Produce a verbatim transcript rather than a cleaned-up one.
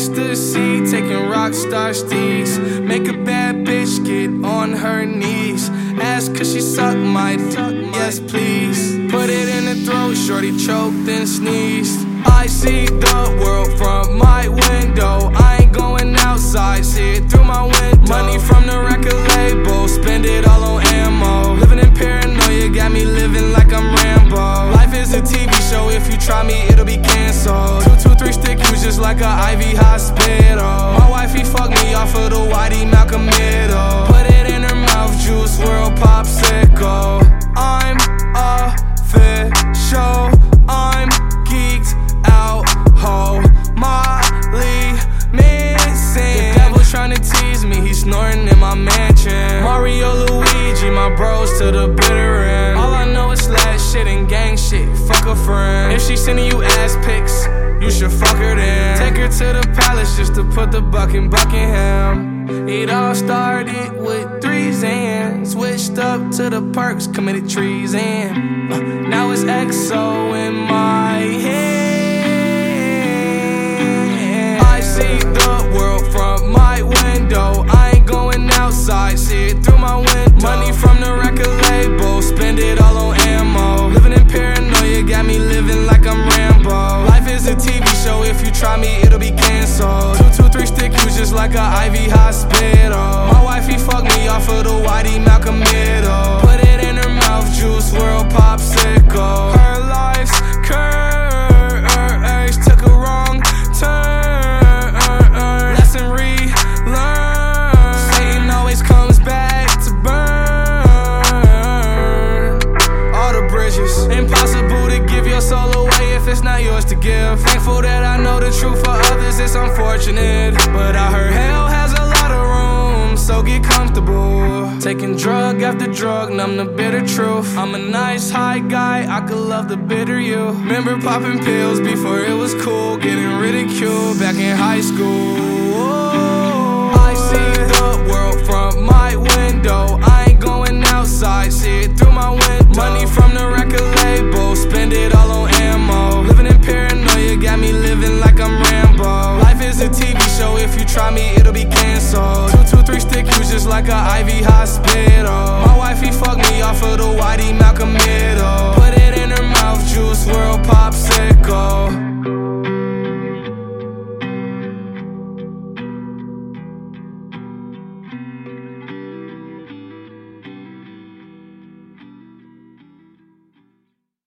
ecstasy, taking rock star steeds. Make a bad bitch get on her knees. Ask cause she suck my dick, yes please. Put it in the throat, shorty choked and sneezed. I see the world from my window. I ain't going outside, see it through my window. Money from the record label, spend it all on ammo. Living in paranoia, got me living like I'm Rambo. Life is a T V show, if you try me, it'll be canceled. Two, two, three stick use just like a I V hospital. My wifey fucked me off of the Whitey Malcolm middle. Put it in her mouth, Juice world popsicle. I'm official, I'm geeked out, ho, Molly missing. The devil's trying to tease me, he's snorting in my mansion. Mario, Luigi, my bros to the bitter end. All I know is slash shit and gang shit, fuck a friend. If she sending you ass pics, you should fuck her then. Take her to the palace just to put the buck in Buckingham. It all started with threes and switched up to the perks, committed treason. uh, Now it's X O in my head. I see the world from my window. I ain't going outside, see it through my window. Money from the record label, spend it all on ammo. Living in paranoia, got me living like I'm Rambo. Life is a T V show, if you try me, it'll be canceled. Two, two, three stick use just like a I V hospital. My wifey fucked me off of the Whitey Malcolm middle. Put it in her mouth, Juice world popsicle. Her life's curse took a wrong turn. Lesson relearned. Satan always comes back to burn all the bridges. Impossible to give your soul away if it's not yours to give. Thankful that I know the truth, for others it's unfortunate. But I heard hell has a lot of room, so get comfortable. Taking drug after drug, numb the bitter truth. I'm a nice high guy, I could love the bitter you. Remember popping pills before it was cool, getting ridiculed back in high school. I see the world from my window. I ain't going outside, see it through my window. Money from the record label, spend it all on ammo. Living in paranoia, got me living like I'm Rambo. Life is a T V show, if you try me, it'll be canceled. Two, two, three stick use just like a I V hospital. My wifey fucked me off of the Whitey Malcolm middle. Put it in her mouth, Juice world popsicle.